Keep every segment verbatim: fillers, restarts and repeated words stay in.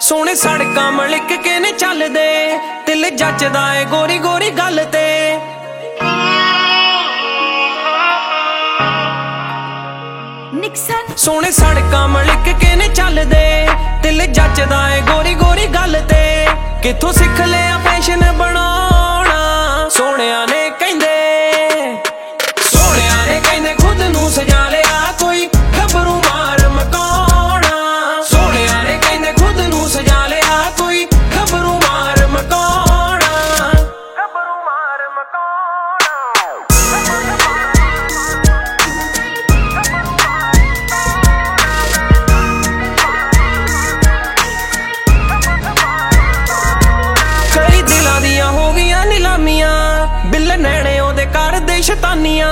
सोने सड़कां मलिक के ने चलदे दिल जचदा ए गोरी गोरी गल ते सोने सड़कां मलिक के ने चलदे दिल जचदा ए गोरी गोरी गल ते किथों सिख लिया फैशन बनाना सोहणिया ने कहंदे सोहणिया ने कहंदे खुद नूं सजा लिया कोई गभरू मार मकाउणा सोहणिया ने कहंदे खुद नूं सजा लिया कोई गभरू मार मकाउणा गभरू मार मकाउणा कई दिलां दियां हो गईयां नीलामियां बिल नैणे ओदे कर दे शैतानियां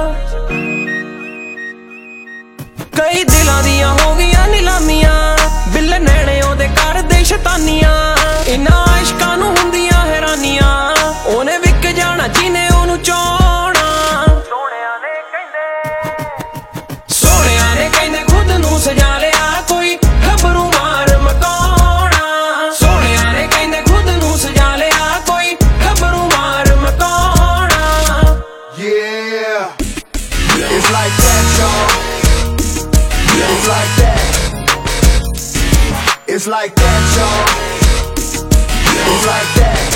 कई दिलां दियां हो गईयां नीलामियां बिल नैणे ओदे कर दे शैतानियां इन्हां इश्कां नूं हुंदियां हैरानियां ओने विक जाना जिने ओनू चाहना सोहणिया ने कहंदे सोहणिया ने कहंदे खुद नूं सजा लिया कोई गभरू मार मकाउणा सोहणिया ने कहंदे खुद नूं सजा लिया कोई गभरू मार मकाउणा Yeah, it's like that, y'all. It's like that. It's like that, y'all. It's like that.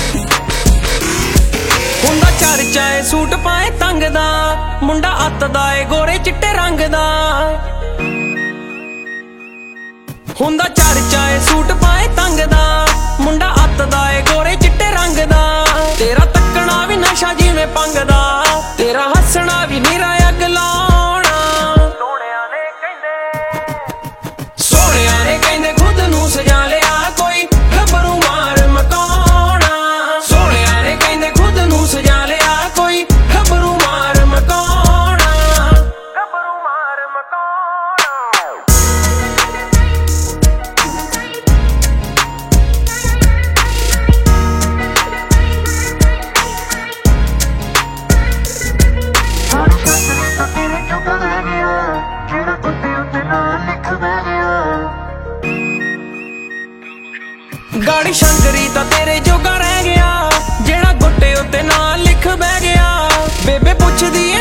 हुंदा चर्चा ए सूट पाए तंग दा मुंडा अतदा ए गोरे चिट्टे रंग दा हुंदा चर्चा ए सूट पाए तंग दा मुंडा अतदा ए गोरे चिट्टे रंग दा तेरा तक्कना भी नशा जिवें पंग दा तेरा हसना भी नीरा अग लाउणा सोहणिया ने कहंदे सोहणिया ने कहंदे खुद नूं सजा लिया कोई गभरू मार मकाउणा सोहणिया ने कहंदे खुद नूं सजा लिया कोई गभरू मार मकाउणा गभरू मार मकाउणा गाड़ी शंकरी तां तेरे जोगा रह गया जेड़ा गुट्टे उत्ते नाल लिख बह गया बेबे पुछदी